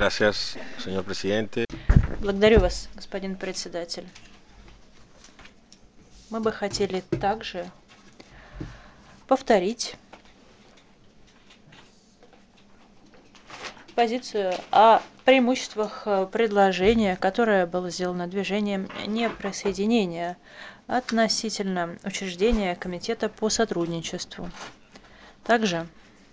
Gracias, señor presidente. Благодарю вас, господин председатель. Мы бы хотели также повторить позицию о преимуществах предложения, которое было сделано движением неприсоединения относительно учреждения Комитета по сотрудничеству. Также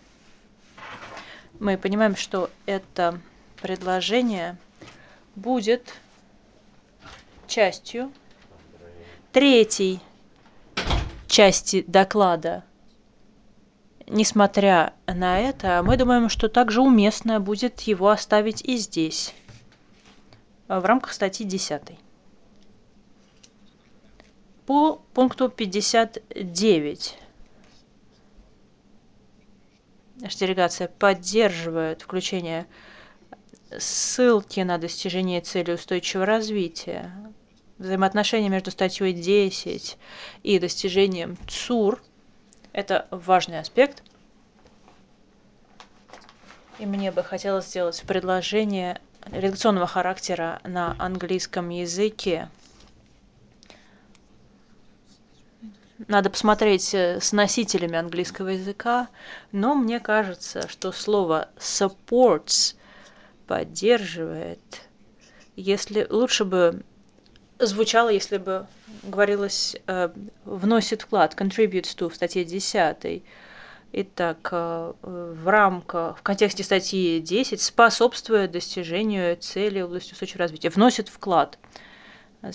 мы понимаем, что это предложение будет частью третьей части доклада. Несмотря на это, мы думаем, что также уместно будет его оставить и здесь, в рамках статьи 10. По пункту 59 наша делегация поддерживает включение ссылки на достижение цели устойчивого развития, взаимоотношения между статьей 10 и достижением ЦУР. Это важный аспект. И мне бы хотелось сделать предложение редакционного характера на английском языке. Надо посмотреть с носителями английского языка, но мне кажется, что слово supports поддерживает, если лучше бы звучало, если бы говорилось вносит вклад, contributes to в статье 10. Итак, в контексте статьи 10 способствует достижению цели в области устойчивого развития, вносит вклад.